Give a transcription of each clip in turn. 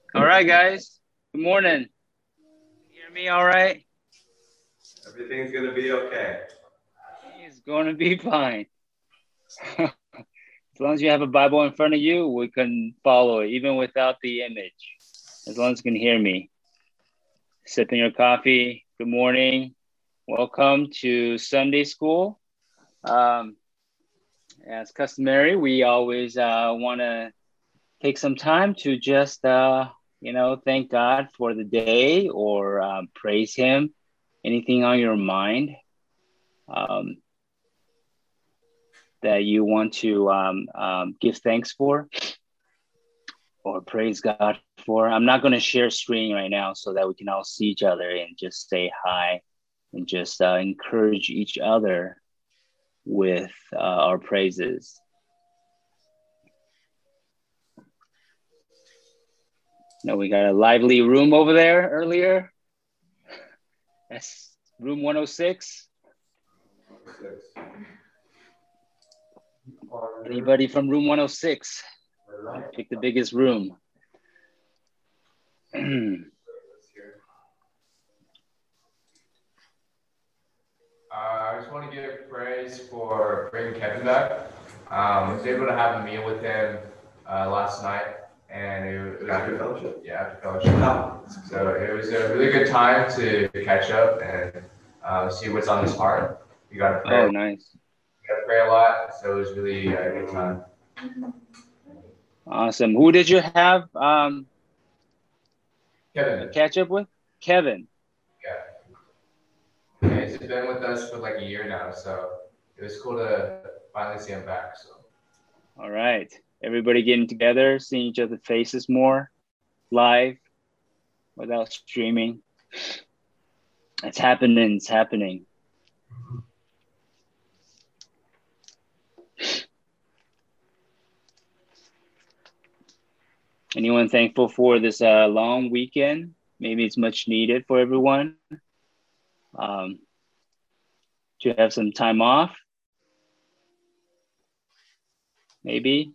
All right, guys. Good morning. Can you hear me all right? Everything's gonna be okay. It's going to be fine. As long as you have a Bible in front of you, we can follow it, even without the image. As long as you can hear me. Sipping your coffee. Good morning. Welcome to Sunday school. As customary, we always want to take some time to just, thank God for the day or praise Him. Anything on your mind that you want to give thanks for or praise God for. I'm not going to share screen right now so that we can all see each other and just say hi and just encourage each other with our praises. No, we got a lively room over there earlier. That's room 106. Anybody from room 106? Pick the biggest room. I just want to give praise for bringing Kevin back. I was able to have a meal with him last night, and it was After fellowship? Yeah, after fellowship. Oh. So it was a really good time to catch up and see what's on his heart. We got to pray. Oh, nice. We got to pray a lot, so it was really a good time. Awesome. Who did you have Kevin. catch up with? Kevin. Yeah, he's been with us for like a year now, so it was cool to finally see him back. So. All right. Everybody getting together, seeing each other's faces more live without streaming. It's happening. It's happening. Anyone thankful for this long weekend? Maybe it's much needed for everyone to have some time off. Maybe.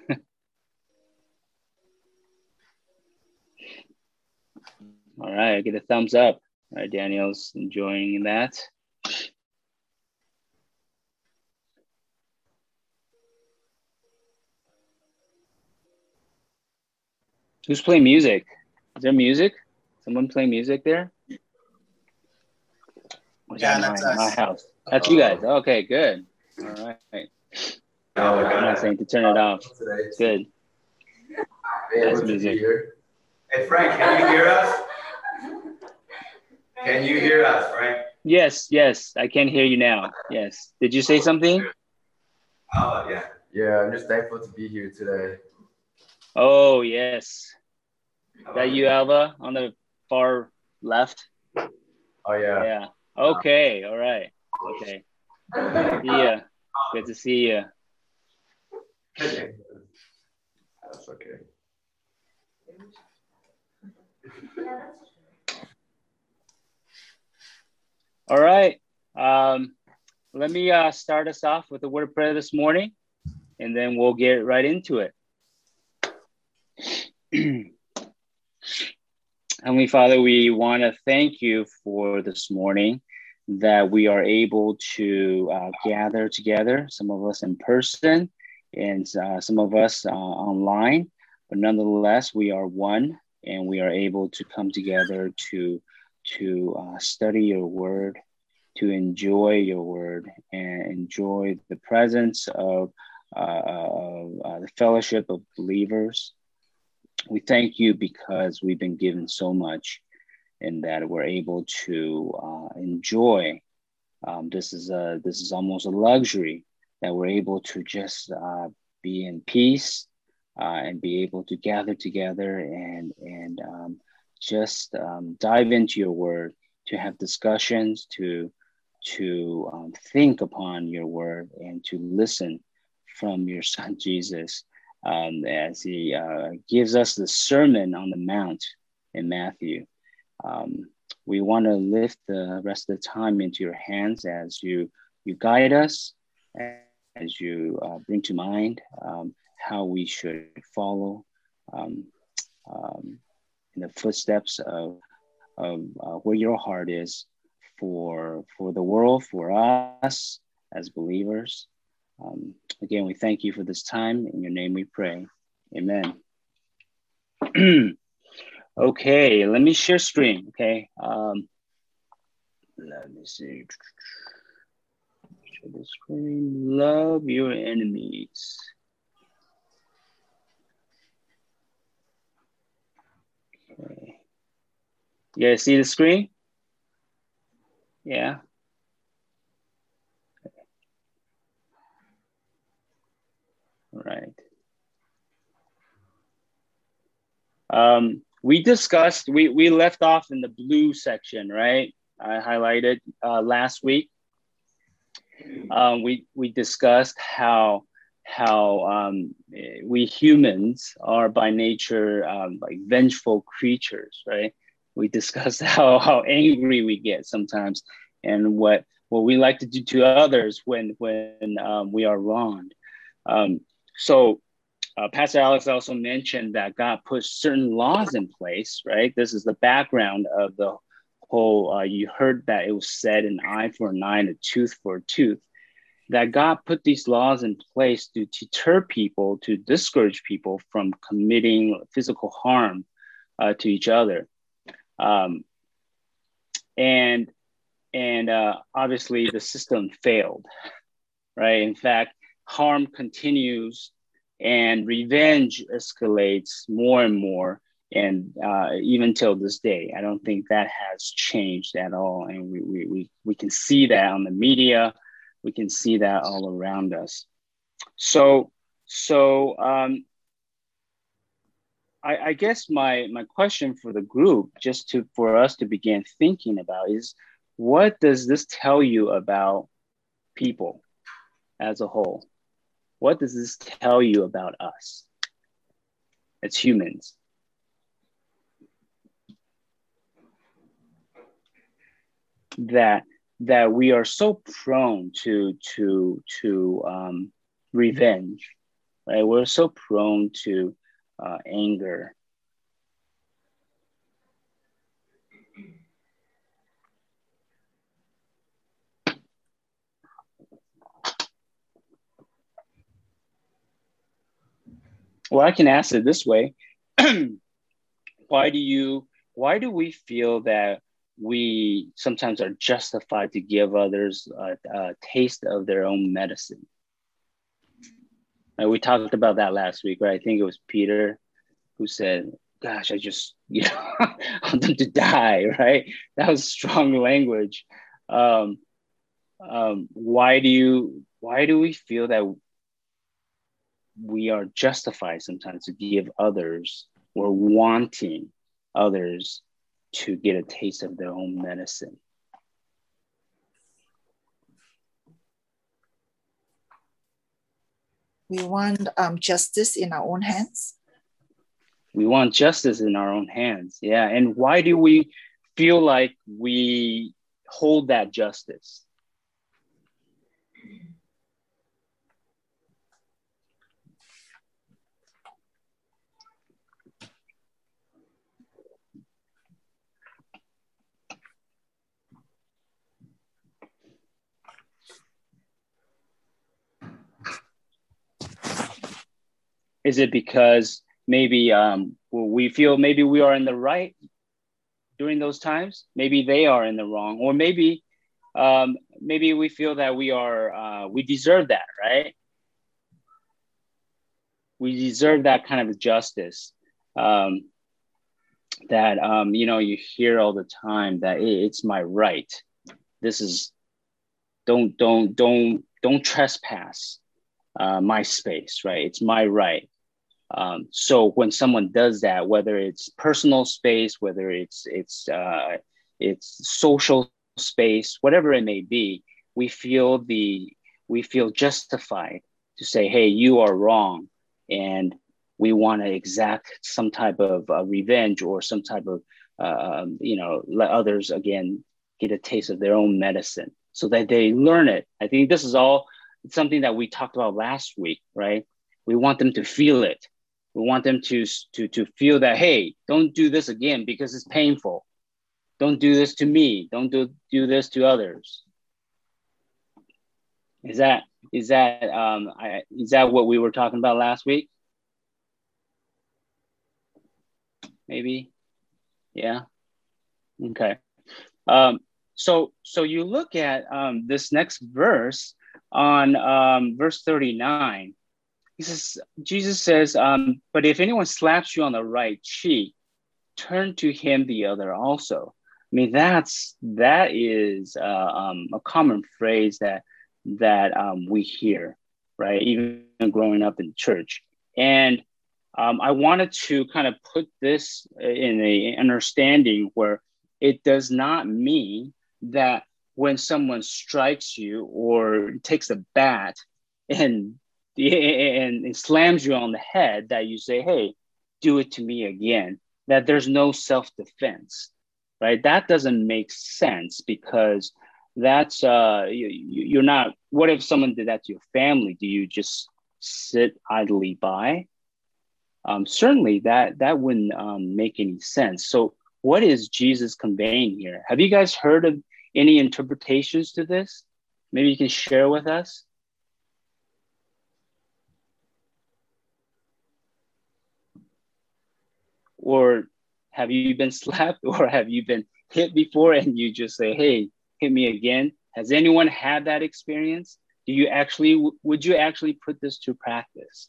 All right, I get a thumbs up. All right, Daniel's enjoying that. Who's playing music? Is there music? Someone playing music there? Yeah, that's my house. That's you guys. Okay, good. All right. I'm not saying to turn it off. Good. That's music. Hey, Frank, can you hear us? Can you hear us, Frank? Yes, I can hear you now. Yes. Did you say something? Yeah. Yeah, I'm just thankful to be here today. Oh, yes. Is that you, Alva, on the far left? Oh, yeah. Yeah. Okay. All right. Okay. See ya. Good to see you. That's okay. All right. Let me start us off with a word of prayer this morning, and then we'll get right into it. Heavenly Father, we want to thank you for this morning that we are able to gather together, some of us in person and some of us online, but nonetheless, we are one and we are able to come together to study your word, to enjoy your word and enjoy the presence of the fellowship of believers. We thank you because we've been given so much and that we're able to enjoy. This is almost a luxury that we're able to just be in peace and be able to gather together and just dive into your word, to have discussions, to think upon your word and to listen from your son Jesus as he gives us the Sermon on the Mount in Matthew. We want to lift the rest of the time into your hands as you guide us, as you bring to mind how we should follow the footsteps of where your heart is for the world, for us as believers. Again, we thank you for this time. In your name we pray. Amen. Okay, let me share screen. Okay. Let me see. Share the screen. Love your enemies. Okay. You guys see the screen? Yeah. All right. We discussed, we left off in the blue section, right? I highlighted last week. We discussed how we humans are by nature like vengeful creatures, right? We discussed how angry we get sometimes, and what we like to do to others when we are wronged. So Pastor Alex also mentioned that God put certain laws in place, right? This is the background of the whole, you heard that it was said an eye for an eye and a tooth for a tooth, that God put these laws in place to deter people, to discourage people from committing physical harm to each other. And obviously the system failed, right? In fact, harm continues and revenge escalates more and more. And even till this day, I don't think that has changed at all. And we can see that on the media. We can see that all around us. So I guess my question for the group, just for us to begin thinking about, is what does this tell you about people as a whole? What does this tell you about us as humans? That we are so prone to revenge, right? We're so prone to anger. Well, I can ask it this way. Why do we feel that we sometimes are justified to give others a taste of their own medicine? And we talked about that last week, right? I think it was Peter who said, gosh, I just, want them to die, right? That was strong language. Why do we feel that we are justified sometimes to give others, or wanting others to get a taste of their own medicine? We want justice in our own hands. We want justice in our own hands. Yeah. And why do we feel like we hold that justice? Is it because maybe we feel maybe we are in the right during those times? Maybe they are in the wrong, or maybe we feel that we deserve that, right? We deserve that kind of justice. That you hear all the time that it's my right. This is don't trespass my space, right? It's my right. So when someone does that, whether it's personal space, whether it's social space, whatever it may be, we feel justified to say, hey, you are wrong, and we want to exact some type of revenge, or some type of let others again get a taste of their own medicine so that they learn it. I think this is all something that we talked about last week, right? We want them to feel it. We want them to feel that, hey, don't do this again because it's painful. Don't do this to me. Don't do this to others. Is that what we were talking about last week? Maybe, yeah. Okay. So you look at this next verse on verse 39. Jesus says, but if anyone slaps you on the right cheek, turn to him the other also. I mean, that is a common phrase that we hear, right? Even growing up in church. And I wanted to kind of put this in a understanding where it does not mean that when someone strikes you or takes a bat and slams you on the head that you say, hey, do it to me again, that there's no self-defense, right? That doesn't make sense because that's, you're not, what if someone did that to your family? Do you just sit idly by? Certainly that wouldn't make any sense. So what is Jesus conveying here? Have you guys heard of any interpretations to this? Maybe you can share with us. Or have you been slapped or have you been hit before and you just say, hey, hit me again? Has anyone had that experience? Would you actually put this to practice?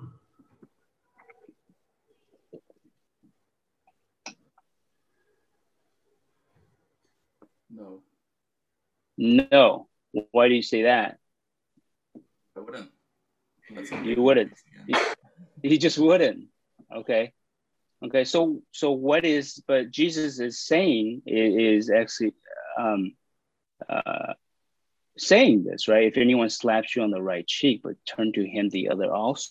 No. Why do you say that? I wouldn't. You wouldn't. You just wouldn't. Okay. So but Jesus is saying is actually saying this, right? If anyone slaps you on the right cheek, but turn to him the other also.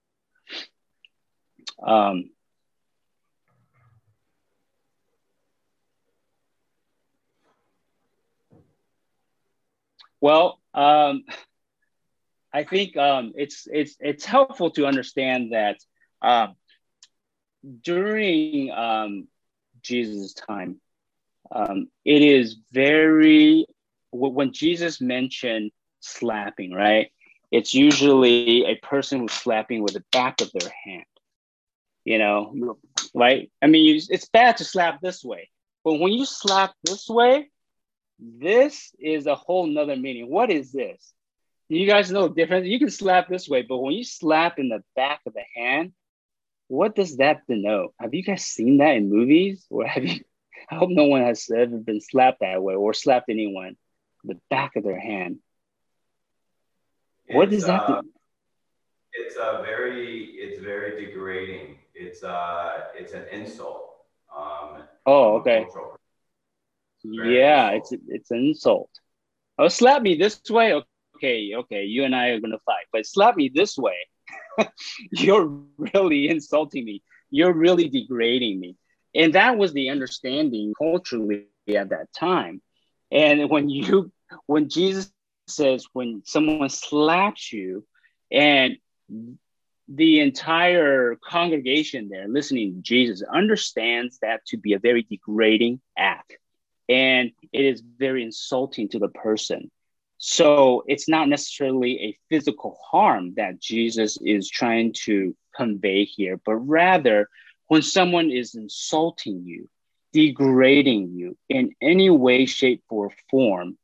Well, I think it's helpful to understand that during Jesus' time, it is when Jesus mentioned slapping, right? It's usually a person who's slapping with the back of their hand, right? I mean, it's bad to slap this way, but when you slap this way, this is a whole nother meaning. What is this? You guys know the difference? You can slap this way, but when you slap in the back of the hand, what does that denote? Have you guys seen that in movies? Or I hope no one has ever been slapped that way or slapped anyone the back of their hand. What does that do? It's very degrading. It's an insult. Oh, okay. Yeah, it's an insult. Oh, slap me this way. Okay, you and I are gonna fight, but slap me this way. You're really insulting me. You're really degrading me. And that was the understanding culturally at that time. And when Jesus says, when someone slaps you, and the entire congregation there listening to Jesus understands that to be a very degrading act. And it is very insulting to the person. So it's not necessarily a physical harm that Jesus is trying to convey here, but rather when someone is insulting you, degrading you in any way, shape, or form,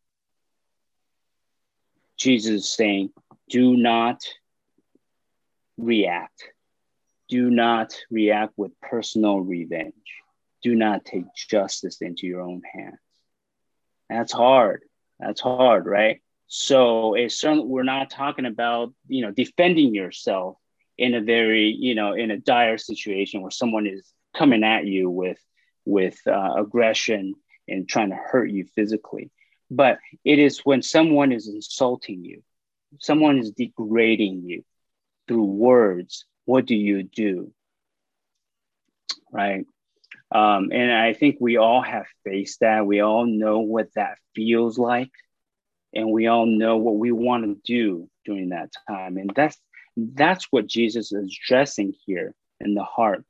Jesus is saying, do not react. Do not react with personal revenge. Do not take justice into your own hands. That's hard. That's hard, right? So we're not talking about, defending yourself in a very, in a dire situation where someone is coming at you with aggression and trying to hurt you physically. But it is when someone is insulting you, someone is degrading you through words, what do you do? Right? And I think we all have faced that. We all know what that feels like. And we all know what we want to do during that time. And that's what Jesus is addressing here in the heart.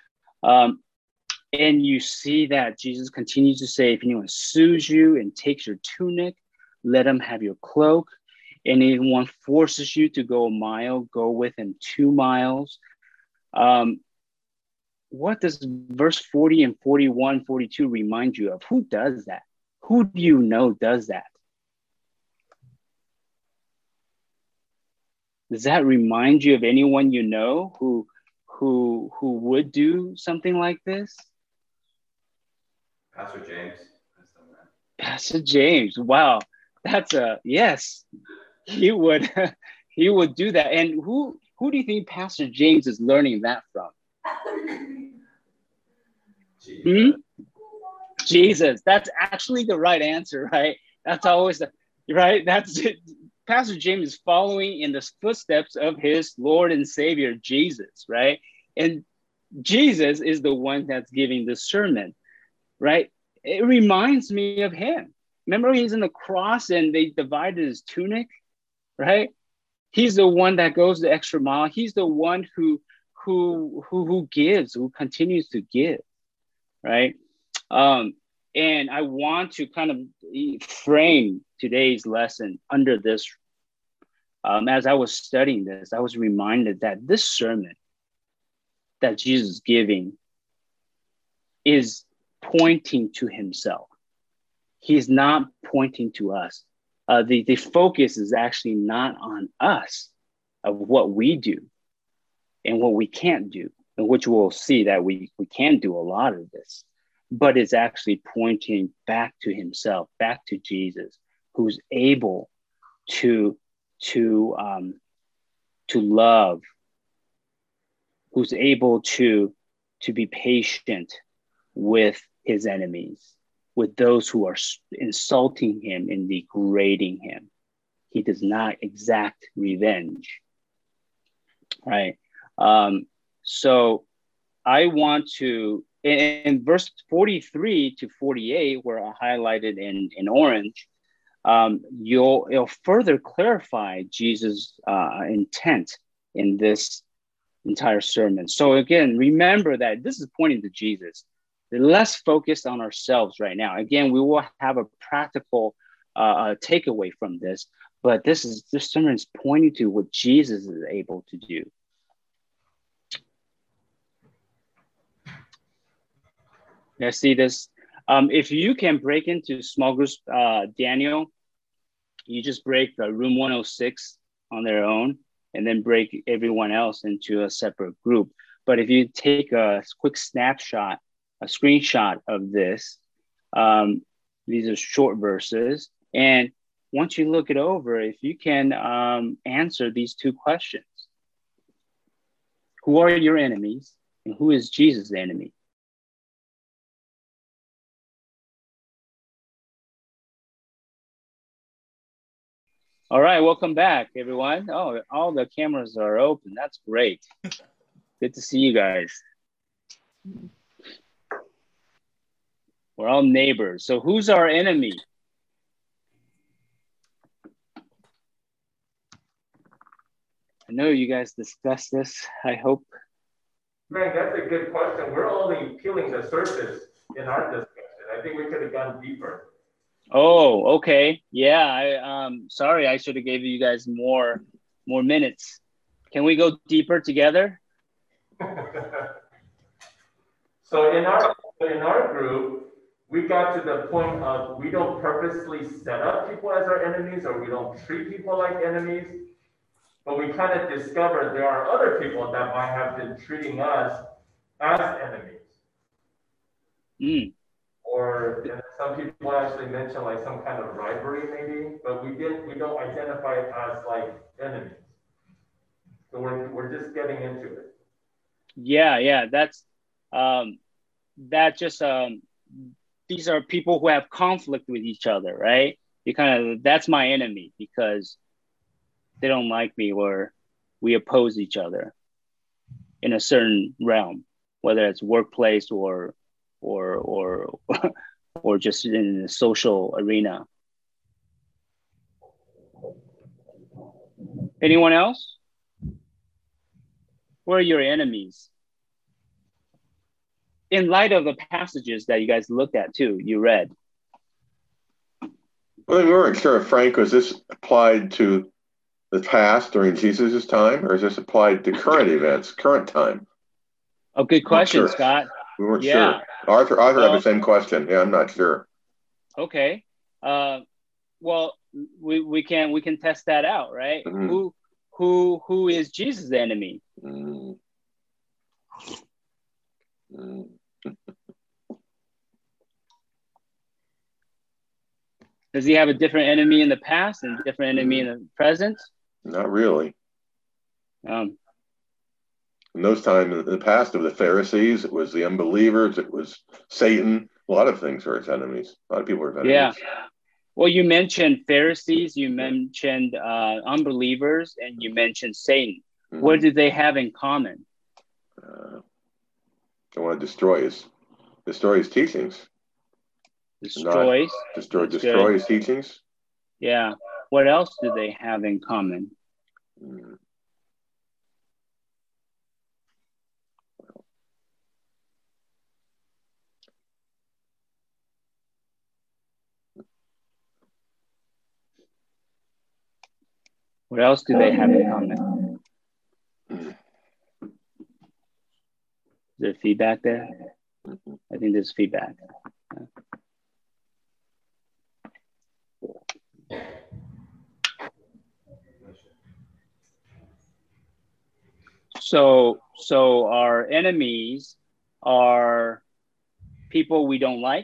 And you see that Jesus continues to say, if anyone sues you and takes your tunic, let him have your cloak. And if anyone forces you to go a mile, go with him 2 miles. What does verse 40 and 41, 42 remind you of? Who does that? Who do you know does that? Does that remind you of anyone you know who would do something like this? Pastor James. Pastor James. Wow. That's yes. He would he would do that. And who do you think Pastor James is learning that from? Jesus. That's actually the right answer, right? That's always right. That's it. Pastor James is following in the footsteps of his Lord and Savior, Jesus, right? And Jesus is the one that's giving the sermon, right? It reminds me of him. Remember, he's in the cross and they divided his tunic, right? He's the one that goes the extra mile. He's the one who gives, who continues to give, right? And I want to kind of frame today's lesson under this. As I was studying this, I was reminded that this sermon that Jesus is giving is pointing to himself. He's not pointing to us. The focus is actually not on us, of what we do and what we can't do, and which we'll see that we can do a lot of this, but it's actually pointing back to himself, back to Jesus, who's able to love, who's able to be patient with his enemies, with those who are insulting him and degrading him. He does not exact revenge, right? So I want to, in verse 43 to 48, where I highlighted in orange, it'll further clarify Jesus' intent in this entire sermon. So again, remember that this is pointing to Jesus. We're less focused on ourselves right now. Again, we will have a practical takeaway from this, but this sermon is pointing to what Jesus is able to do. Now see this. If you can break into small groups, Daniel, you just break room 106 on their own, and then break everyone else into a separate group. But if you take a quick snapshot, a screenshot of this, these are short verses. And once you look it over, if you can answer these 2 questions: who are your enemies, and who is Jesus' enemy? All right, welcome back, everyone. Oh, all the cameras are open. That's great. Good to see you guys. We're all neighbors. So who's our enemy? I know you guys discussed this, I hope. Frank, that's a good question. We're only peeling the surface in our discussion. I think we could have gone deeper. Oh, okay. Yeah, sorry, I should have gave you guys more minutes. Can we go deeper together? So in our group, we got to the point of we don't purposely set up people as our enemies, or we don't treat people like enemies, but we kind of discovered there are other people that might have been treating us as enemies. Mm. Or some people actually mention like some kind of rivalry maybe, but we don't identify it as like enemies. So we're just getting into it. Yeah, that's these are people who have conflict with each other, right? That's my enemy because they don't like me, or we oppose each other in a certain realm, whether it's workplace or just in the social arena. Anyone else? Who are your enemies? in light of the passages that you guys looked at too, you read. Well, we weren't sure, Frank, was this applied to the past during Jesus' time, or is this applied to current events, current time? Oh, good question, Sure. Scott. We weren't sure. Arthur had the same question. Yeah, I'm not sure. Okay. Well, we can test that out, right? Mm-hmm. Who is Jesus' enemy? Mm. Mm. Does he have a different enemy in the past and a different enemy in the present? Not really. In those times, in the past, of the Pharisees, it was the unbelievers, it was Satan. A lot of things were his enemies. A lot of people were his enemies. Yeah. Well, you mentioned Pharisees, you mentioned unbelievers, and you mentioned Satan. Mm-hmm. What do they have in common? They want to destroy his teachings. Destroy his teachings. Yeah. What else do they have in common? What else do they have in common? Is there feedback there? I think there's feedback. So our enemies are people we don't like?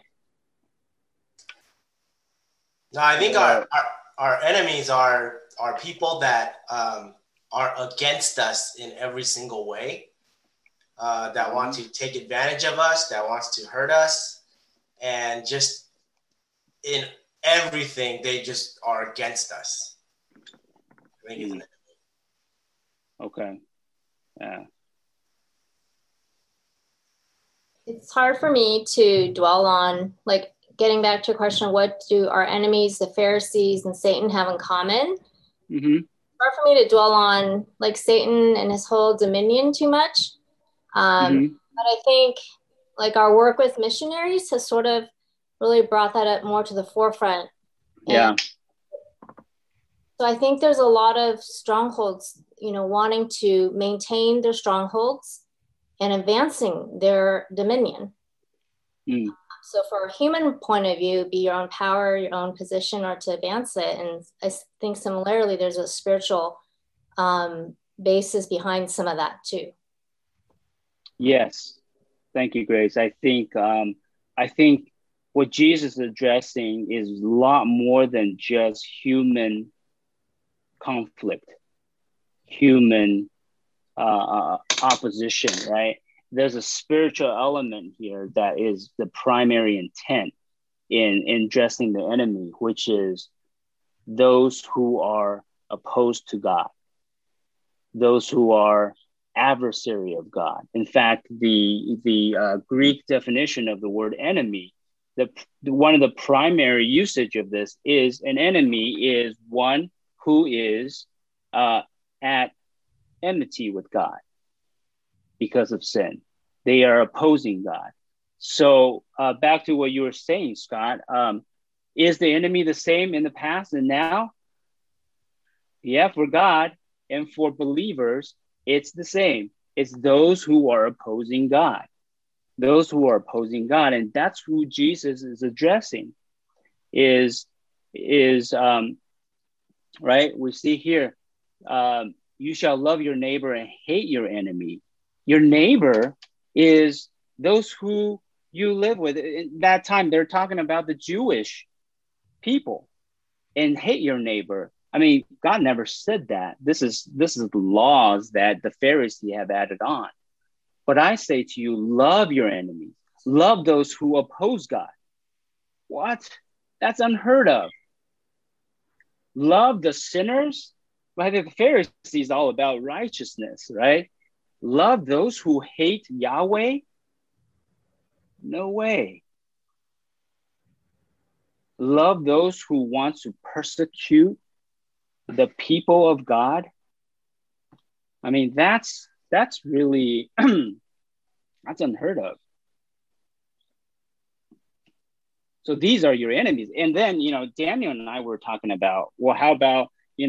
No, I think our enemies are people that are against us in every single way, that want to take advantage of us, that wants to hurt us, and just in everything, they just are against us. I think it's an enemy. Okay. Yeah. It's hard for me to dwell on, like, getting back to your question, what do our enemies, the Pharisees and Satan, have in common? Mm-hmm. It's hard for me to dwell on, like, Satan and his whole dominion too much. But I think, like, our work with missionaries has sort of really brought that up more to the forefront. Yeah. And so I think there's a lot of strongholds, wanting to maintain their strongholds and advancing their dominion. So for a human point of view, be your own power, your own position, or to advance it. And I think similarly, there's a spiritual basis behind some of that too. Yes. Thank you, Grace. I think what Jesus is addressing is a lot more than just human conflict, human opposition, right? There's a spiritual element here that is the primary intent in addressing the enemy, which is those who are opposed to God, those who are adversary of God. In fact, the Greek definition of the word enemy, one of the primary usage of this is an enemy is one who is at enmity with God because of sin. They are opposing God. So back to what you were saying, Scott, is the enemy the same in the past and now? Yeah, for God and for believers, it's the same. It's those who are opposing God. Those who are opposing God. And that's who Jesus is addressing is right? We see here, you shall love your neighbor and hate your enemy. Your neighbor is those who you live with. In that time, they're talking about the Jewish people. And hate your neighbor. I mean, God never said that. This is the laws that the Pharisees have added on. But I say to you, love your enemies. Love those who oppose God. What? That's unheard of. Love the sinners. Right? The Pharisees is all about righteousness, right? Love those who hate Yahweh. No way. Love those who want to persecute the people of God. I mean, that's really, that's unheard of. So these are your enemies. And then, Daniel and I were talking about, well, how about, he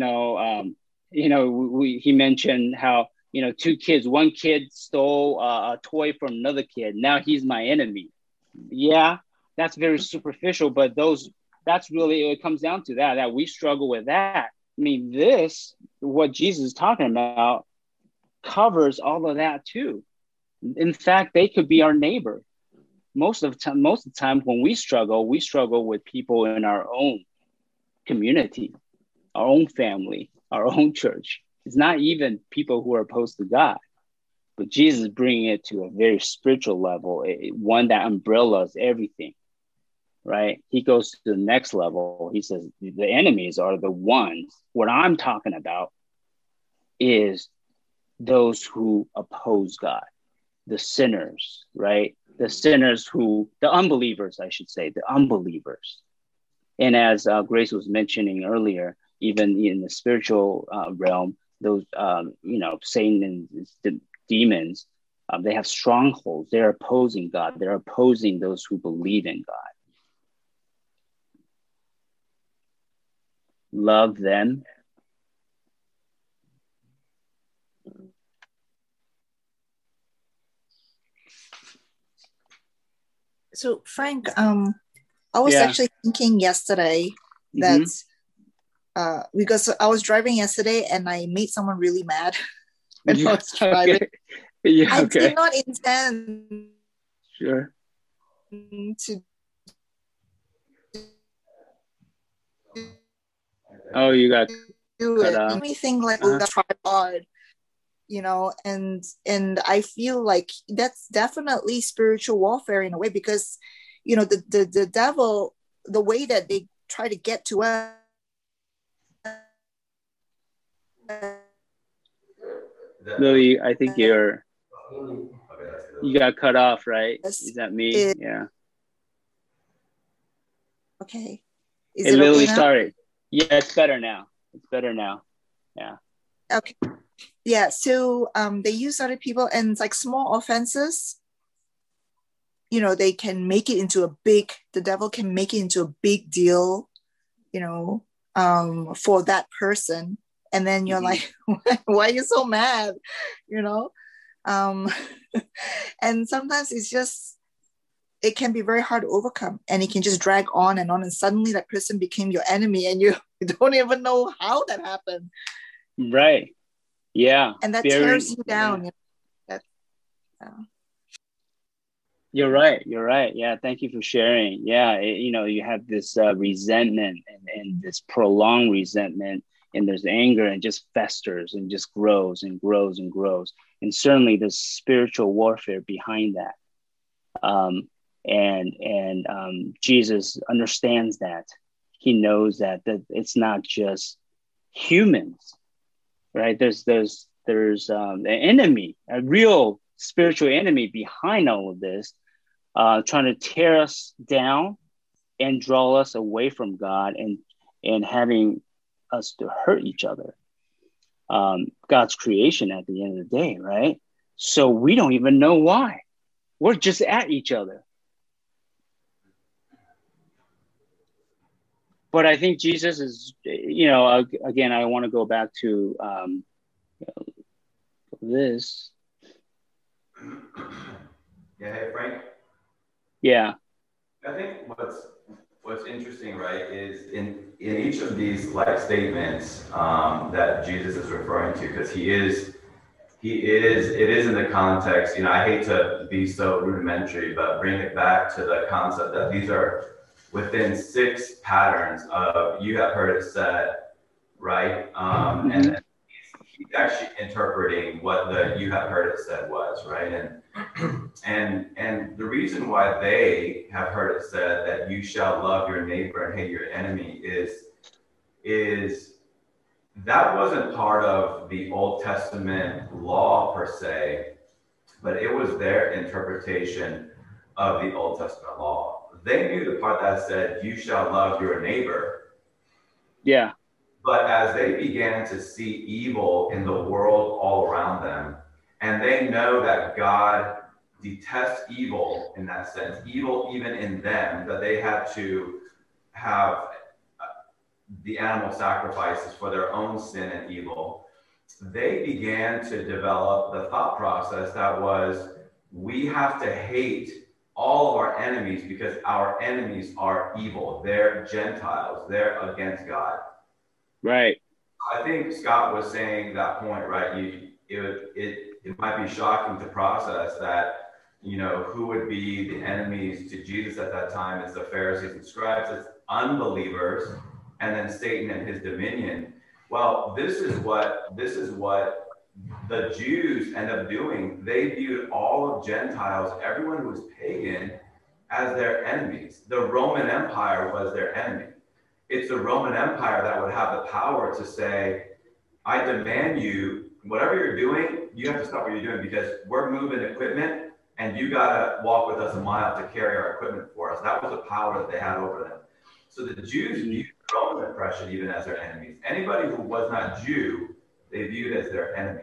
mentioned how, two kids, one kid stole a toy from another kid. Now he's my enemy. Yeah, that's very superficial, but that's really, it comes down to that we struggle with that. I mean, what Jesus is talking about covers all of that too. In fact, they could be our neighbor. Most of the time when we struggle with people in our own community, our own family, our own church. It's not even people who are opposed to God, but Jesus is bringing it to a very spiritual level, one that umbrellas everything, right? He goes to the next level. He says the enemies are the ones. What I'm talking about is those who oppose God, the sinners, right? The sinners the unbelievers, I should say, the unbelievers. And as Grace was mentioning earlier, even in the spiritual realm, those, Satan and the demons, they have strongholds. They're opposing God. They're opposing those who believe in God. Love them. So Frank, I was actually thinking yesterday that because I was driving yesterday and I made someone really mad when I was driving. I did not intend to you got do it. It made me think like, try hard, and I feel like that's definitely spiritual warfare in a way, because the devil, the way that they try to get to us, Lily, I think you got cut off, right? Is that me? Yeah. Okay. Is it Lily, okay now? Sorry. Yeah, it's better now. Yeah. Okay. Yeah. So they use other people, and it's like small offenses. They can make it into the devil can make it into a big deal, for that person. And then you're like, why are you so mad? And sometimes it can be very hard to overcome, and it can just drag on, and suddenly that person became your enemy, and you don't even know how that happened. Right. Yeah. And that tears you down. Yeah. You're right. Yeah. Thank you for sharing. Yeah. You have this resentment and this prolonged resentment, and there's anger, and just festers and just grows and grows and grows. And certainly there's spiritual warfare behind that. And Jesus understands that. He knows that it's not just humans, right? There's an enemy, a real spiritual enemy behind all of this, trying to tear us down and draw us away from God, and having us to hurt each other. God's creation at the end of the day, right? So we don't even know why. We're just at each other. But I think Jesus is, again, I want to go back to this. Yeah, hey, Frank? Yeah. I think what's interesting, right, is in each of these life statements that Jesus is referring to, because it is in the context, I hate to be so rudimentary, but bring it back to the concept that these are within 6 patterns of you have heard it said, right? And then he's actually interpreting what the you have heard it said was, right? And the reason why they have heard it said that you shall love your neighbor and hate your enemy is that wasn't part of the Old Testament law per se, but it was their interpretation of the Old Testament law. They knew the part that said you shall love your neighbor. Yeah. But as they began to see evil in the world all around them, and they know that God detest evil in that sense, evil even in them, that they had to have the animal sacrifices for their own sin and evil, they began to develop the thought process that was, we have to hate all of our enemies because our enemies are evil. They're Gentiles. They're against God. Right. I think Scott was saying that point, right? It might be shocking to process that, you know, who would be the enemies to Jesus at that time? It's the Pharisees and scribes, it's unbelievers, and then Satan and his dominion. Well, this is what the Jews end up doing. They viewed all of Gentiles, everyone who was pagan, as their enemies. The Roman Empire was their enemy. It's the Roman Empire that would have the power to say, I demand you, whatever you're doing, you have to stop what you're doing because we're moving equipment and you got to walk with us a mile to carry our equipment for us. That was the power that they had over them. So the Jews viewed Roman oppression even as their enemies. Anybody who was not Jew, they viewed as their enemy.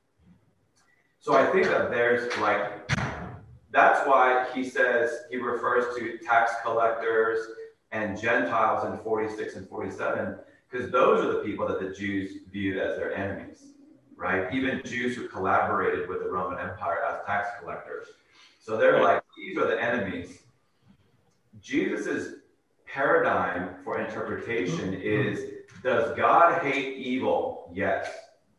So I think that there's like, that's why he says, he refers to tax collectors and Gentiles in 46 and 47, because those are the people that the Jews viewed as their enemies, right? Even Jews who collaborated with the Roman Empire as tax collectors. So they're like, these are the enemies. Jesus's paradigm for interpretation is, does God hate evil? Yes.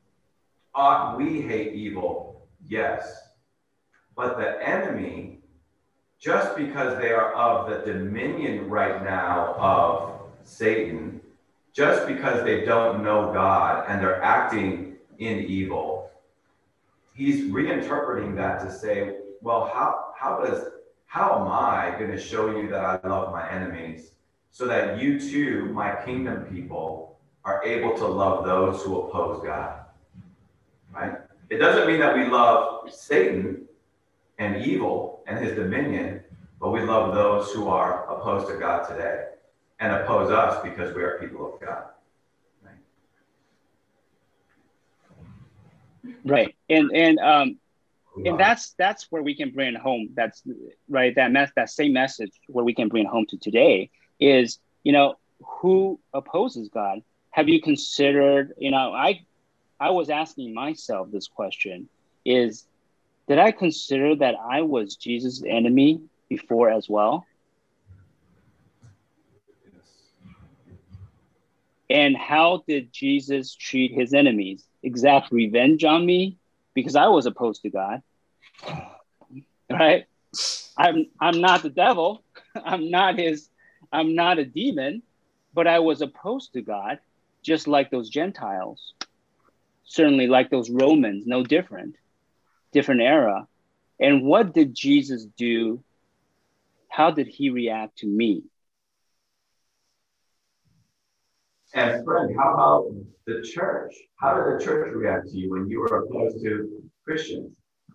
Ought we hate evil? Yes. But the enemy, just because they are of the dominion right now of Satan, just because they don't know God and they're acting in evil, he's reinterpreting that to say, well, how am I going to show you that I love my enemies so that you too, my kingdom people, are able to love those who oppose God, right? It doesn't mean that we love Satan and evil and his dominion, but we love those who are opposed to God today and oppose us because we are people of God. Right. And that's where we can bring it home. That's right. That same message where we can bring it home to today is, you know, who opposes God? Have you considered, you know, I was asking myself this question is, did I consider that I was Jesus' enemy before as well? And how did Jesus treat his enemies? Exact revenge on me because I was opposed to God, right? I'm not the devil. I'm not a demon, but I was opposed to God, just like those Gentiles, certainly like those Romans, no different era. And what did Jesus do? How did he react to me? And friend, how about the church? How did the church react to you when you were opposed to Christians?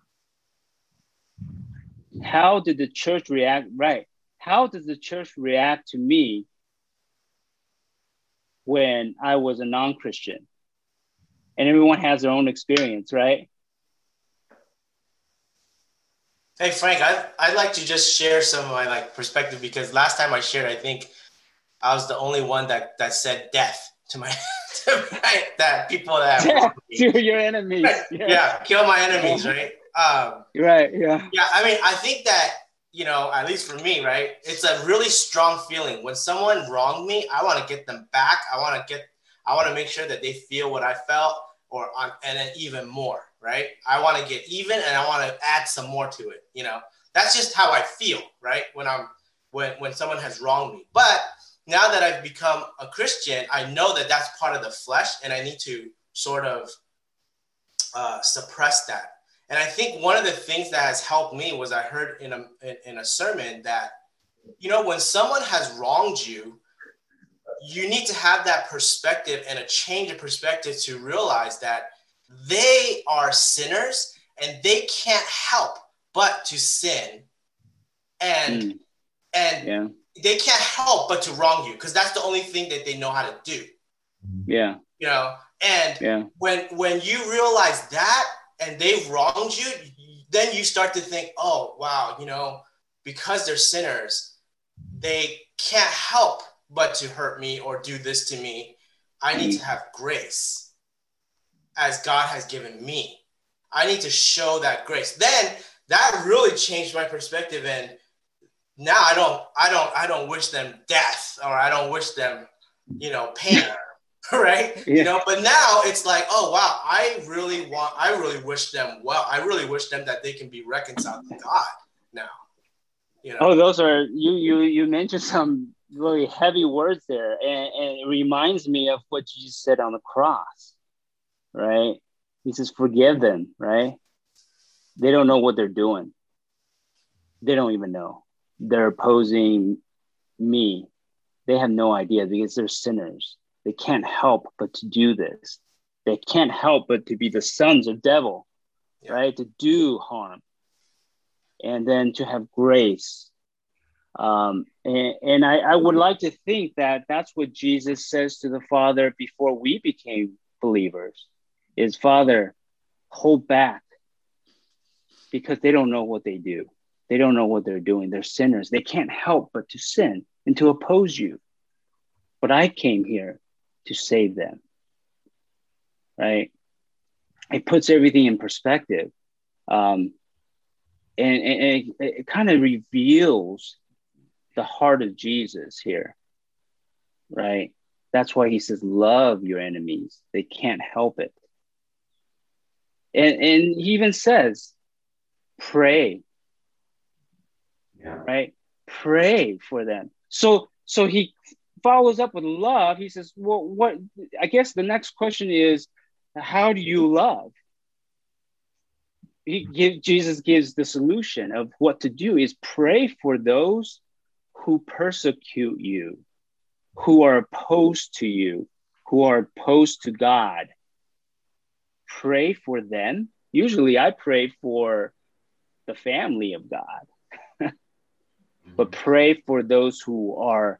How did the church react? Right. How does the church react to me when I was a non-Christian? And everyone has their own experience, right? Hey, Frank, I'd like to just share some of my perspective, because last time I shared, I think I was the only one that said death to my that people that to your enemies. Right, yeah, kill my enemies, right? Right, yeah. Yeah, I mean, I think that, you know, at least for me, right, it's a really strong feeling. When someone wronged me, I want to get them back. I want to make sure that they feel what I felt, and then even more, right? I want to get even, and I want to add some more to it. You know, that's just how I feel, right? When someone has wronged me. But now that I've become a Christian, I know that that's part of the flesh, and I need to sort of suppress that. And I think one of the things that has helped me was I heard in a sermon that, you know, when someone has wronged you, you need to have that perspective and a change of perspective to realize that they are sinners and they can't help but to sin. And they can't help but to wrong you, because that's the only thing that they know how to do. Yeah. You know, and when you realize that and they've wronged you, then you start to think, oh, wow, you know, because they're sinners, they can't help but to hurt me or do this to me. I need to have grace as God has given me. I need to show that grace. Then that really changed my perspective. And now I don't wish them death, or I don't wish them, you know, pain. Right? Yeah. You know, but now it's like, oh wow, I really wish them well. I really wish them that they can be reconciled to God now. You know? Oh, those are you mentioned some really heavy words there, and it reminds me of what Jesus said on the cross, right? He says, forgive them, right? They don't know what they're doing. They don't even know. They're opposing me. They have no idea because they're sinners. They can't help but to do this. They can't help but to be the sons of devil, right? To do harm. And then to have grace. And I would like to think that that's what Jesus says to the Father before we became believers, is, Father, hold back, because they don't know what they do. They don't know what they're doing. They're sinners. They can't help but to sin and to oppose you. But I came here to save them, right? It puts everything in perspective. And it kind of reveals the heart of Jesus here, right? That's why he says, love your enemies. They can't help it. And he even says, pray, right? Pray for them. So he follows up with love. He says, well, what, I guess the next question is, how do you love? Jesus gives the solution of what to do is pray for those who persecute you, who are opposed to you, who are opposed to God. Pray for them. Usually I pray for the family of God, but pray for those who are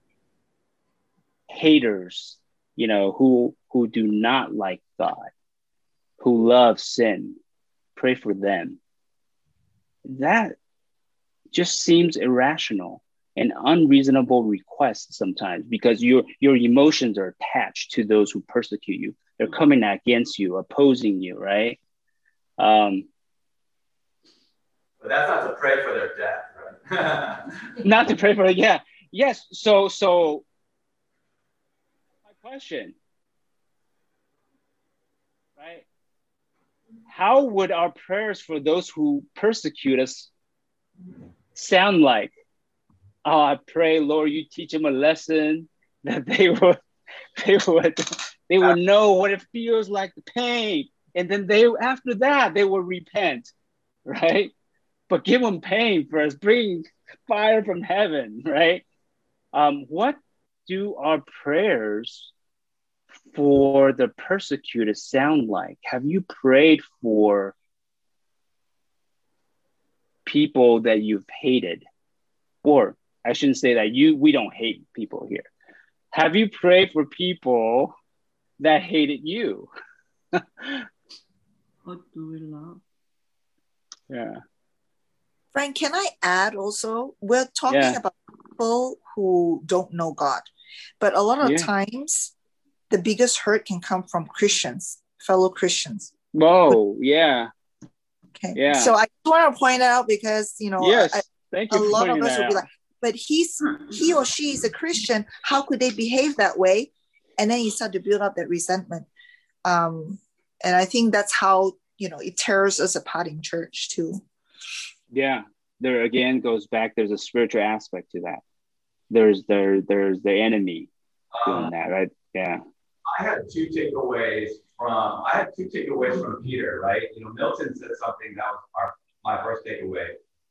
haters, you know, who do not like God, who love sin. Pray for them. That just seems irrational and unreasonable request sometimes, because your emotions are attached to those who persecute you. They're coming against you, opposing you, right? But that's not to pray for their death, right? Not to pray for it, yeah. Yes, so my question, right? How would our prayers for those who persecute us sound like? Oh, I pray, Lord, you teach them a lesson that they would know what it feels like, the pain, and then after that they will repent, right? But give them pain first, bring fire from heaven, right? What do our prayers for the persecuted sound like? Have you prayed for people that you've hated? Or I shouldn't say that we don't hate people here. Have you prayed for people that hated you? What do we love? Yeah. Frank, can I add also? We're talking about people who don't know God, but a lot of times the biggest hurt can come from Christians, fellow Christians. Whoa, yeah. Okay. Yeah. So I just want to point out because, you know, thank you a lot of us will be like, but he or she is a Christian. How could they behave that way? And then you start to build up that resentment. And I think that's how, you know, it tears us apart in church too. Yeah. There again goes back. There's a spiritual aspect to that. There's the enemy doing that, right? Yeah. I had two takeaways from Peter, right? You know, Milton said something that was my first takeaway.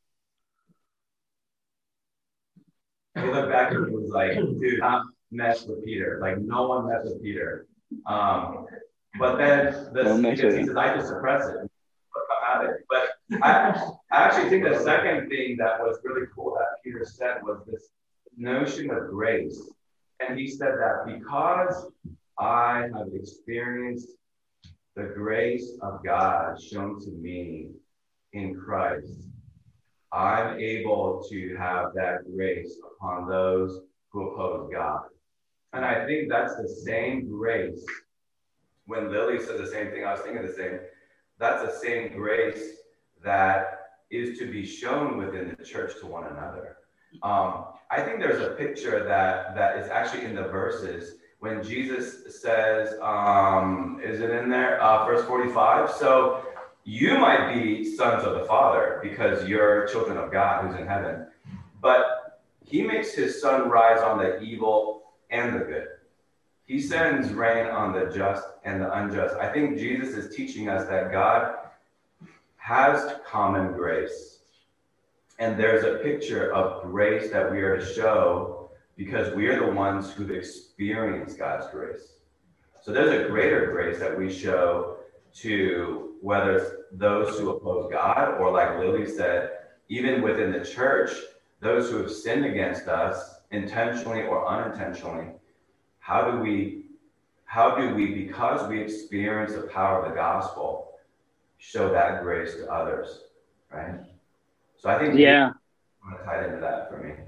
He looked back and he was like, dude, not mess with Peter. Like, no one mess with Peter. But then because he says, I just suppress it. But I actually think the second thing that was really cool that Peter said was this notion of grace. And he said that because I have experienced the grace of God shown to me in Christ, I'm able to have that grace upon those who oppose God. And I think that's the same grace. When Lily said the same thing, I was thinking the same. That's the same grace that is to be shown within the church to one another. I think there's a picture that is actually in the verses when Jesus says, is it in there? Verse 45. So you might be sons of the Father because you're children of God who's in heaven. But he makes his sun rise on the evil and the good. He sends rain on the just and the unjust. I think Jesus is teaching us that God has common grace. And there's a picture of grace that we are to show because we are the ones who've experienced God's grace. So there's a greater grace that we show to whether it's those who oppose God or, like Lily said, even within the church, those who have sinned against us intentionally or unintentionally. How do we, because we experience the power of the gospel, show that grace to others, right? So I think I'm going to tie into that for me.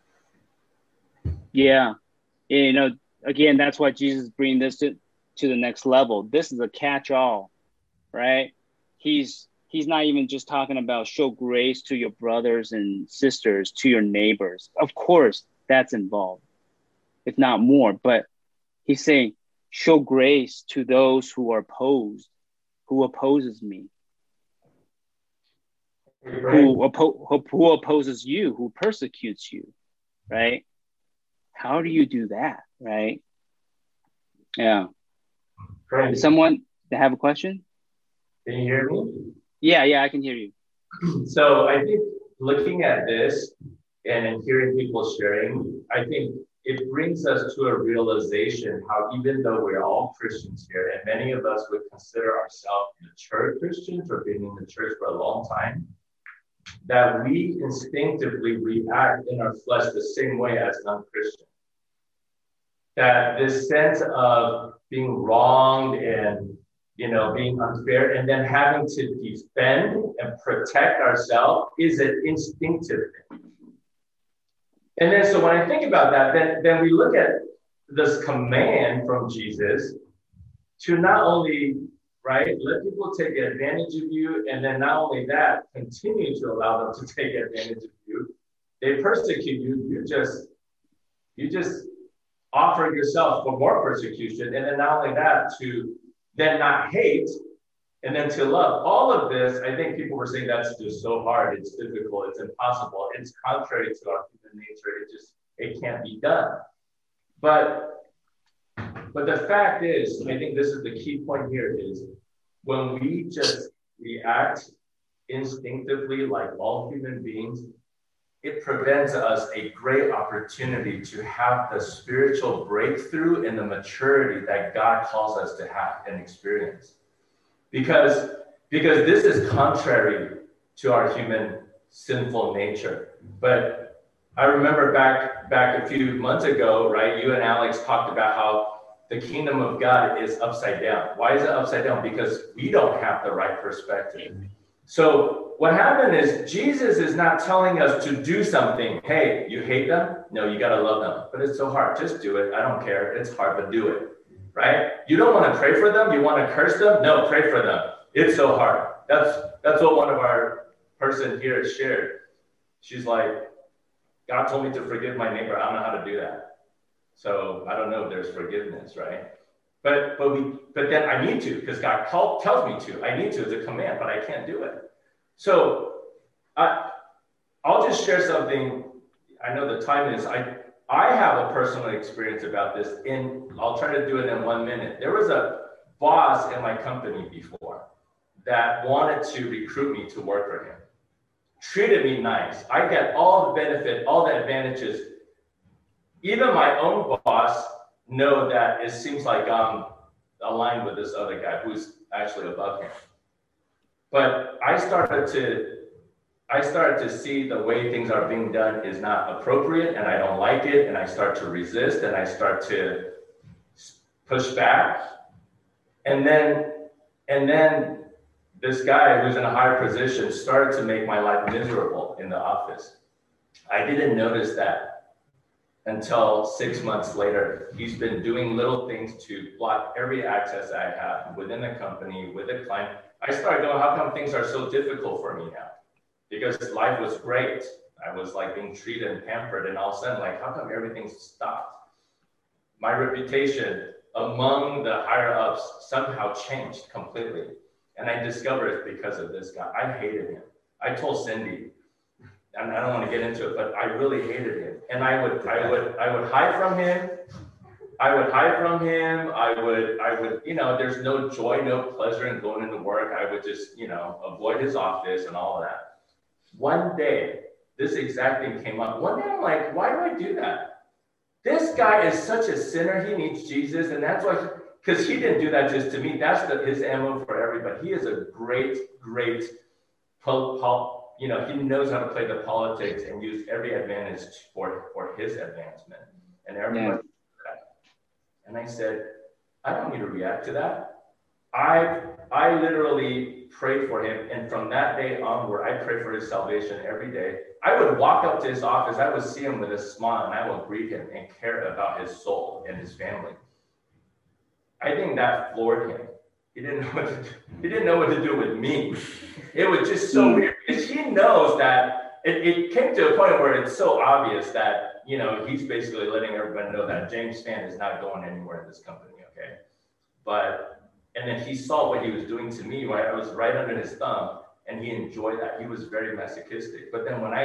Yeah. You know, again, that's why Jesus bringing this to the next level. This is a catch-all, right? He's not even just talking about show grace to your brothers and sisters, to your neighbors. Of course, that's involved, if not more. But he's saying, show grace to those who are opposed, who opposes me. Who opposes you, who persecutes you, right? How do you do that, right? Yeah. Frank, Does someone have a question? can you hear me? Yeah, I can hear you. So I think looking at this and hearing people sharing, I think it brings us to a realization how even though we're all Christians here, and many of us would consider ourselves mature Christians or been in the church for a long time, that we instinctively react in our flesh the same way as non-Christians. That this sense of being wronged and, being unfair and then having to defend and protect ourselves is an instinctive thing. And then, so when I think about that, then we look at this command from Jesus to not only, right, let people take advantage of you, and then not only that, continue to allow them to take advantage of you. They persecute you, you just offer yourself for more persecution, and then not only that, to then not hate, and then to love. All of this, I think people were saying that's just so hard, it's difficult, it's impossible, it's contrary to our human nature, it can't be done. But the fact is, I think this is the key point here, is when we just react instinctively like all human beings, it prevents us a great opportunity to have the spiritual breakthrough and the maturity that God calls us to have and experience. Because this is contrary to our human sinful nature. But I remember back a few months ago, right, you and Alex talked about how the kingdom of God is upside down. Why is it upside down? Because we don't have the right perspective. So what happened is Jesus is not telling us to do something. Hey, you hate them? No, you got to love them. But it's so hard. Just do it. I don't care. It's hard, but do it. Right? You don't want to pray for them? You want to curse them? No, pray for them. It's so hard. That's what one of our person here shared. She's like, God told me to forgive my neighbor. I don't know how to do that. So I don't know if there's forgiveness, right? But then I need to, because God tells me to. I need to, it's a command, but I can't do it. So I'll just share something. I know the time is, I have a personal experience about this, I'll try to do it in 1 minute. There was a boss in my company before that wanted to recruit me to work for him. Treated me nice. I get all the benefit, all the advantages. Even my own boss know that it seems like I'm aligned with this other guy who's actually above him. But I started to see the way things are being done is not appropriate, and I don't like it, and I start to resist, and I start to push back. And then this guy who's in a higher position started to make my life miserable in the office. I didn't notice that until 6 months later. He's been doing little things to block every access I have within the company, with a client. I started going, how come things are so difficult for me now? Because life was great. I was like being treated and pampered, and all of a sudden, like, how come everything's stopped? My reputation among the higher ups somehow changed completely. And I discovered it because of this guy. I hated him. I told Cindy, and I don't want to get into it, but I really hated him. And I would hide from him. I would, you know, there's no joy, no pleasure in going into work. I would just, you know, avoid his office and all of that. One day, this exact thing came up. One day I'm like, why do I do that? This guy is such a sinner. He needs Jesus. And that's why, because he didn't do that just to me. That's his MO for everybody. He is a great, you know, he knows how to play the politics and use every advantage for his advancement. And everybody, and I said, I don't need to react to that. I literally prayed for him. And from that day onward, I prayed for his salvation every day. I would walk up to his office. I would see him with a smile, and I would greet him and care about his soul and his family. I think that floored him. He didn't know what to do with me. It was just so weird, because he knows that it came to a point where it's so obvious that, you know, he's basically letting everybody know that James Fan is not going anywhere in this company, okay? And then he saw what he was doing to me, right? I was right under his thumb, and he enjoyed that. He was very masochistic. But then when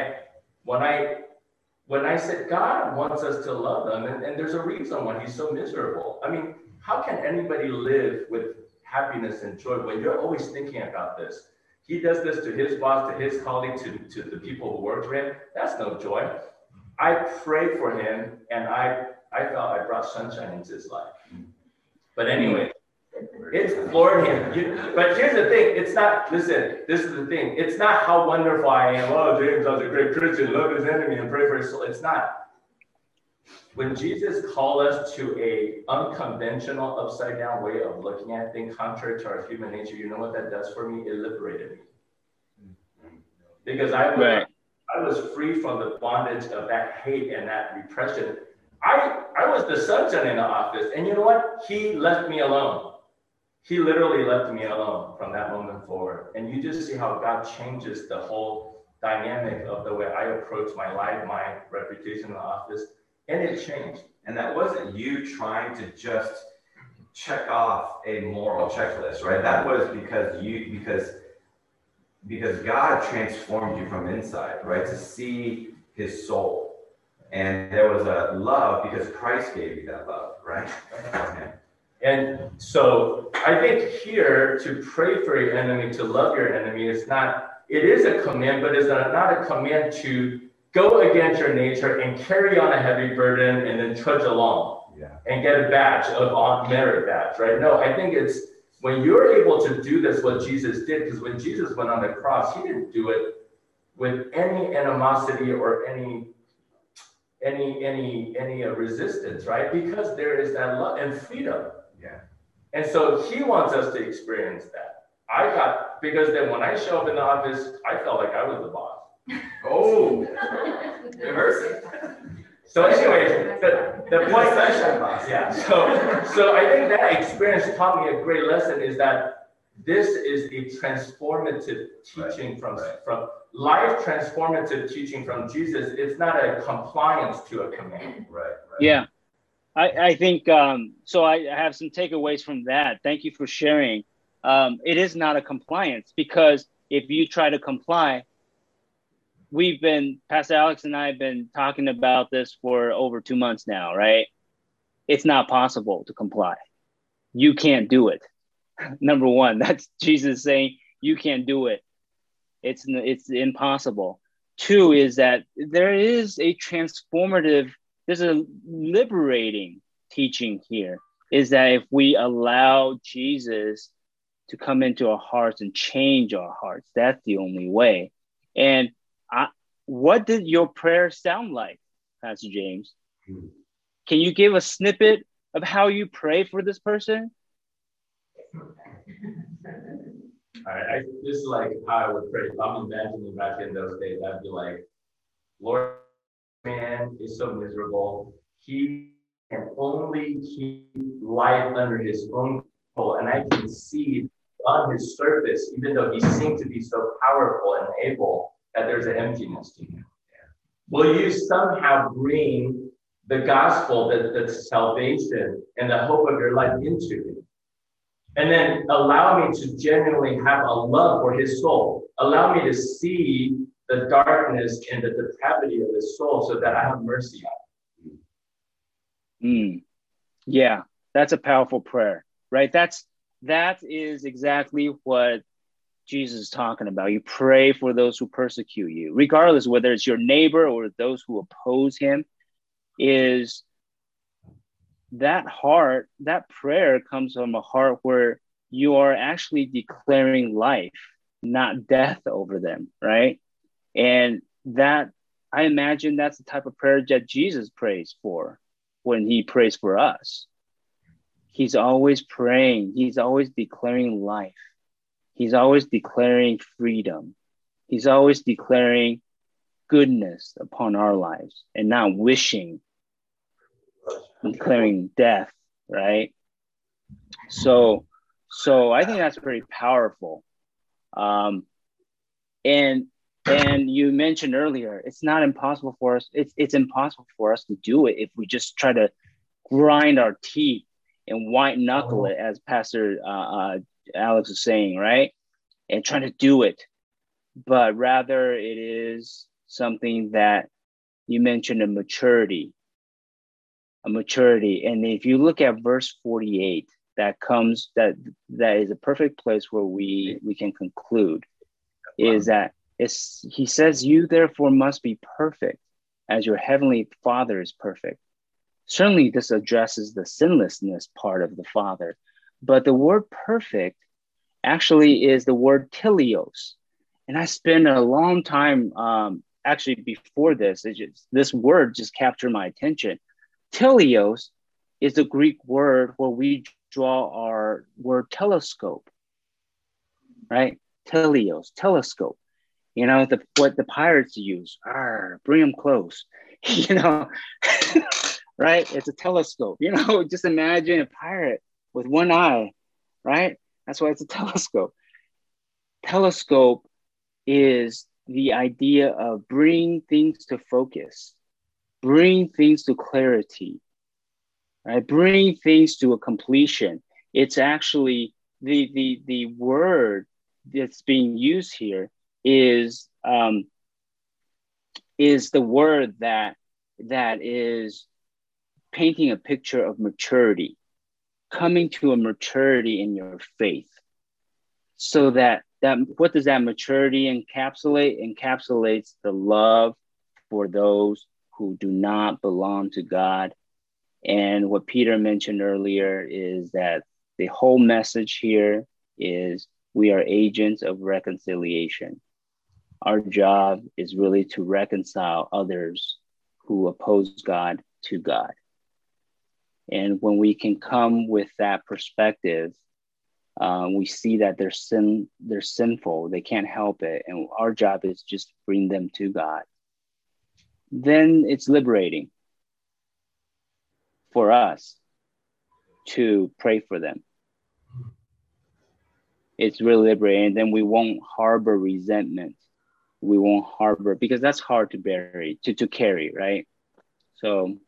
I said God wants us to love them, and there's a reason why he's so miserable. I mean, how can anybody live with happiness and joy when you're always thinking about this? He does this to his boss, to his colleague, to the people who work for him. That's no joy. I prayed for him, and I felt I brought sunshine into his life. But anyway, it floored him. But here's the thing. It's not, listen, this is the thing. It's not how wonderful I am. Oh, James, I was a great Christian. Love his enemy and pray for his soul. It's not. When Jesus called us to a unconventional, upside down way of looking at things contrary to our human nature, you know what that does for me? It liberated me. Because I was free from the bondage of that hate and that repression. I was the sunshine in the office, and you know what? He left me alone. He literally left me alone from that moment forward. And you just see how God changes the whole dynamic of the way I approach my life, my reputation in the office. And it changed. And that wasn't you trying to just check off a moral checklist, right? That was because God transformed you from inside, right? To see his soul. And there was a love because Christ gave you that love, right? Okay. And so I think here to pray for your enemy, to love your enemy is not, it is a command, but it's not a command to go against your nature and carry on a heavy burden and then trudge along and get a badge, of merit badge, right? No, I think it's when you're able to do this, what Jesus did, because when Jesus went on the cross, he didn't do it with any animosity or any resistance, right? Because there is that love and freedom. Yeah. And so he wants us to experience that. Because then when I show up in the office, I felt like I was the boss. Oh, mercy. So anyway, the point, yeah. So I think that experience taught me a great lesson is that this is a transformative teaching from life, transformative teaching from Jesus. It's not a compliance to a command. Right. Yeah, I think so. I have some takeaways from that. Thank you for sharing. It is not a compliance, because if you try to comply, Pastor Alex and I have been talking about this for over 2 months now, right? It's not possible to comply. You can't do it. Number one, that's Jesus saying you can't do it. It's impossible. Two is that there's a liberating teaching here, is that if we allow Jesus to come into our hearts and change our hearts, that's the only way. And what did your prayer sound like, Pastor James? Can you give a snippet of how you pray for this person? All right, this is like how I would pray. If I'm imagining back in those days, I'd be like, Lord, man is so miserable. He can only keep life under his own control. And I can see on his surface, even though he seemed to be so powerful and able, that there's an emptiness to him. Will you somehow bring the gospel, the salvation, and the hope of your life into him? And then allow me to genuinely have a love for his soul. Allow me to see the darkness and the depravity of his soul so that I have mercy on him. Yeah, that's a powerful prayer, right? That is exactly what Jesus is talking about. You pray for those who persecute you, regardless whether it's your neighbor or those who oppose him. Is that heart, that prayer comes from a heart where you are actually declaring life, not death over them, right? And that, I imagine that's the type of prayer that Jesus prays for when he prays for us. He's always praying. He's always declaring life. He's always declaring freedom. He's always declaring goodness upon our lives and not wishing, declaring death, right? So I think that's very powerful. And you mentioned earlier, it's not impossible for us. It's impossible for us to do it if we just try to grind our teeth and white knuckle it, as Pastor Alex is saying, right? And trying to do it. But rather it is something that you mentioned, a maturity. And if you look at verse 48, that is a perfect place where we can conclude, is that he says, you therefore must be perfect as your heavenly Father is perfect. Certainly this addresses the sinlessness part of the Father, but the word perfect actually is the word teleos. And I spent a long time, actually before this, this word just captured my attention. Teleos is the Greek word where we draw our word telescope, right? Teleos, telescope. You know, what the pirates use, bring them close, you know, right? It's a telescope, you know, just imagine a pirate with one eye, right? That's why it's a telescope. Telescope is the idea of bringing things to focus, bring things to clarity, right? Bring things to a completion. It's actually the word that's being used here is the word that is painting a picture of maturity, coming to a maturity in your faith. So that what does that maturity encapsulate? Encapsulates the love for those who do not belong to God. And what Peter mentioned earlier is that the whole message here is we are agents of reconciliation. Our job is really to reconcile others who oppose God to God. And when we can come with that perspective, we see that they're sinful, they can't help it, and our job is just to bring them to God. Then it's liberating for us to pray for them. It's really liberating. And then we won't harbor resentment. We won't harbor, because that's hard to bury, to carry, right? So,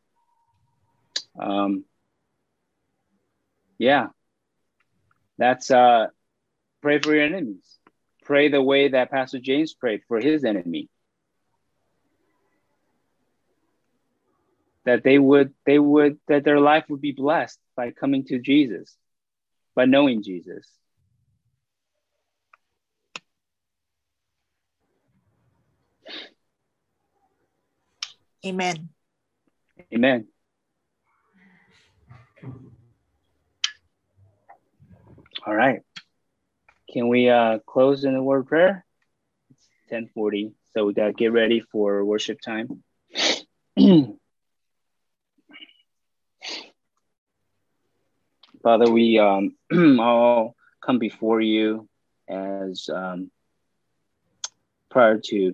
yeah, that's pray for your enemies. Pray the way that Pastor James prayed for his enemy. That that their life would be blessed by coming to Jesus, by knowing Jesus. Amen. Amen. All right. Can we close in a word of prayer? It's 10:40, so we got to get ready for worship time. Father, we all come before you as prior to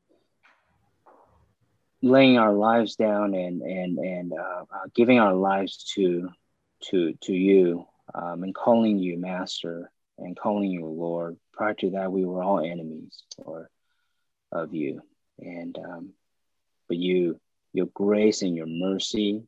laying our lives down and giving our lives to you, and calling you Master and calling you Lord. Prior to that, we were all enemies of you, and but your grace and your mercy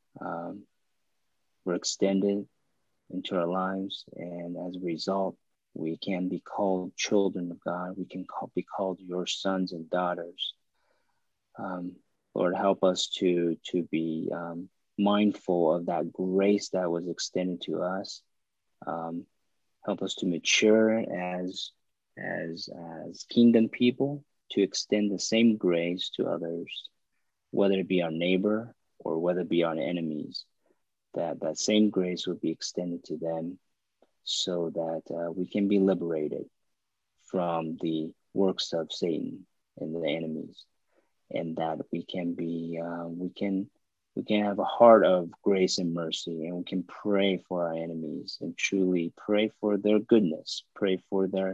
were extended into our lives, and as a result, we can be called children of God. We can be called your sons and daughters. Lord, help us to be mindful of that grace that was extended to us. Help us to mature as kingdom people, to extend the same grace to others, whether it be our neighbor or whether it be our enemies, that same grace would be extended to them, so that we can be liberated from the works of Satan and the enemies, and that we can be we can have a heart of grace and mercy, and we can pray for our enemies and truly pray for their goodness, pray for their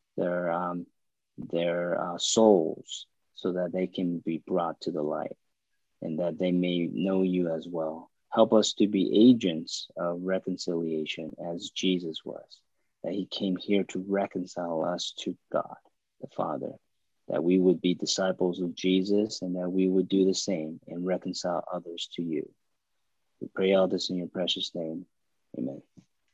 souls, so that they can be brought to the light and that they may know you as well. Help us to be agents of reconciliation as Jesus was, that he came here to reconcile us to God, the Father, that we would be disciples of Jesus and that we would do the same and reconcile others to you. We pray all this in your precious name. Amen.